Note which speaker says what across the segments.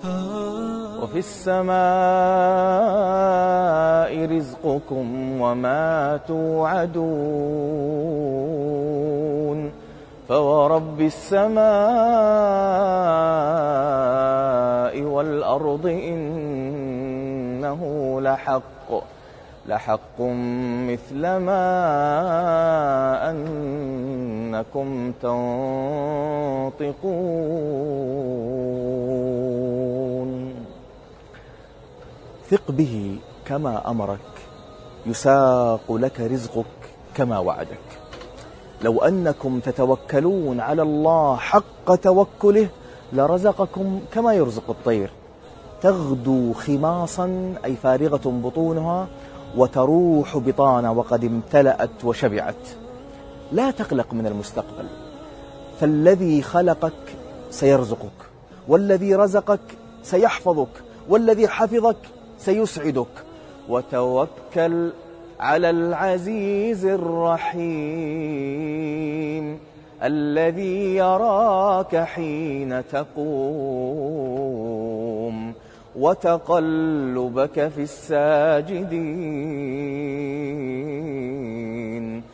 Speaker 1: وفي السماء رزقكم وما توعدون فورب السماء والأرض إنه لحق مثل ما أنكم تنطقون. ثق به كما أمرك يساق لك رزقك كما وعدك. لو أنكم تتوكلون على الله حق توكله لرزقكم كما يرزق الطير، تغدو خماصا أي فارغة بطونها وتروح بطانا وقد امتلأت وشبعت. لا تقلق من المستقبل، فالذي خلقك سيرزقك، والذي رزقك سيحفظك، والذي حفظك سيسعدك. وتوكل على العزيز الرحيم الذي يراك حين تقوم وتقلبك في الساجدين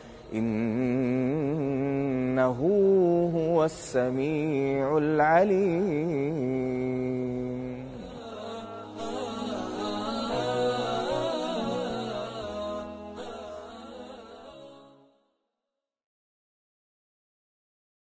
Speaker 1: إنه هو السميع العليم.